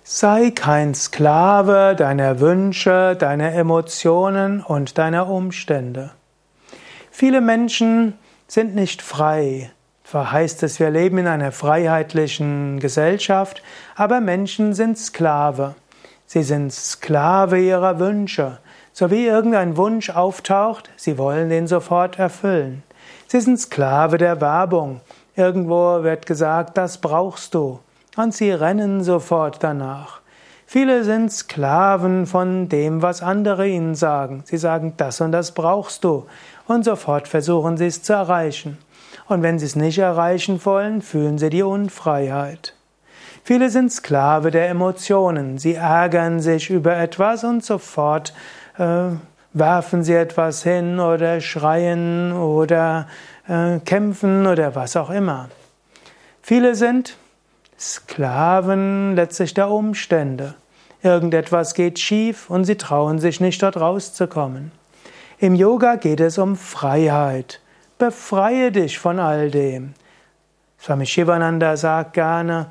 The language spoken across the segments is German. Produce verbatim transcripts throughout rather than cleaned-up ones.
Sei kein Sklave deiner Wünsche, deiner Emotionen und deiner Umstände. Viele Menschen sind nicht frei. Zwar heißt es, wir leben in einer freiheitlichen Gesellschaft, aber Menschen sind Sklave. Sie sind Sklave ihrer Wünsche. So wie irgendein Wunsch auftaucht, sie wollen den sofort erfüllen. Sie sind Sklave der Werbung. Irgendwo wird gesagt, das brauchst du. Und sie rennen sofort danach. Viele sind Sklaven von dem, was andere ihnen sagen. Sie sagen, das und das brauchst du. Und sofort versuchen sie es zu erreichen. Und wenn sie es nicht erreichen wollen, fühlen sie die Unfreiheit. Viele sind Sklave der Emotionen. Sie ärgern sich über etwas und sofort äh, werfen sie etwas hin oder schreien oder äh, kämpfen oder was auch immer. Viele sind Sklaven letztlich der Umstände. Irgendetwas geht schief und sie trauen sich nicht, dort rauszukommen. Im Yoga geht es um Freiheit. Befreie dich von all dem. Swami Shivananda sagt gerne,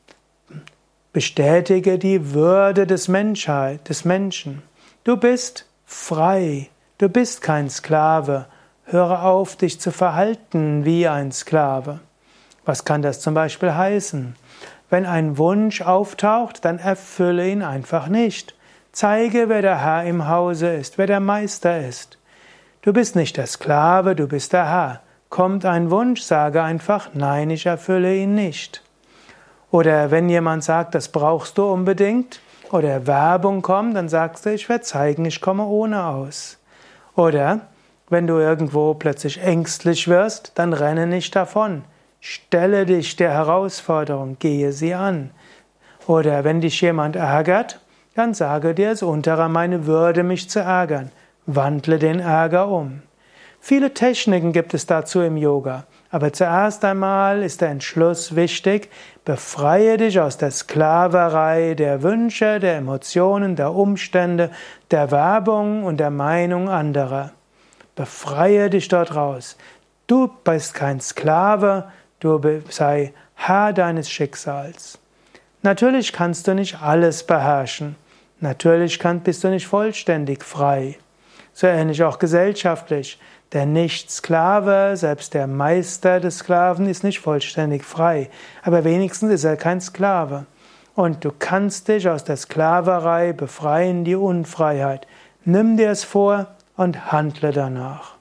bestätige die Würde des Menschheit, des Menschen. Du bist frei. Du bist kein Sklave. Höre auf, dich zu verhalten wie ein Sklave. Was kann das zum Beispiel heißen? Wenn ein Wunsch auftaucht, dann erfülle ihn einfach nicht. Zeige, wer der Herr im Hause ist, wer der Meister ist. Du bist nicht der Sklave, du bist der Herr. Kommt ein Wunsch, sage einfach, nein, ich erfülle ihn nicht. Oder wenn jemand sagt, das brauchst du unbedingt, oder Werbung kommt, dann sagst du, ich werde zeigen, ich komme ohne aus. Oder wenn du irgendwo plötzlich ängstlich wirst, dann renne nicht davon. Stelle dich der Herausforderung, gehe sie an. Oder wenn dich jemand ärgert, dann sage dir, es ist unterer meine Würde, mich zu ärgern. Wandle den Ärger um. Viele Techniken gibt es dazu im Yoga. Aber zuerst einmal ist der Entschluss wichtig, befreie dich aus der Sklaverei der Wünsche, der Emotionen, der Umstände, der Werbung und der Meinung anderer. Befreie dich dort raus. Du bist kein Sklave, du sei Herr deines Schicksals. Natürlich kannst du nicht alles beherrschen. Natürlich bist du nicht vollständig frei. So ähnlich auch gesellschaftlich. Der Nicht-Sklave, selbst der Meister des Sklaven, ist nicht vollständig frei. Aber wenigstens ist er kein Sklave. Und du kannst dich aus der Sklaverei befreien, die Unfreiheit. Nimm dir es vor und handle danach.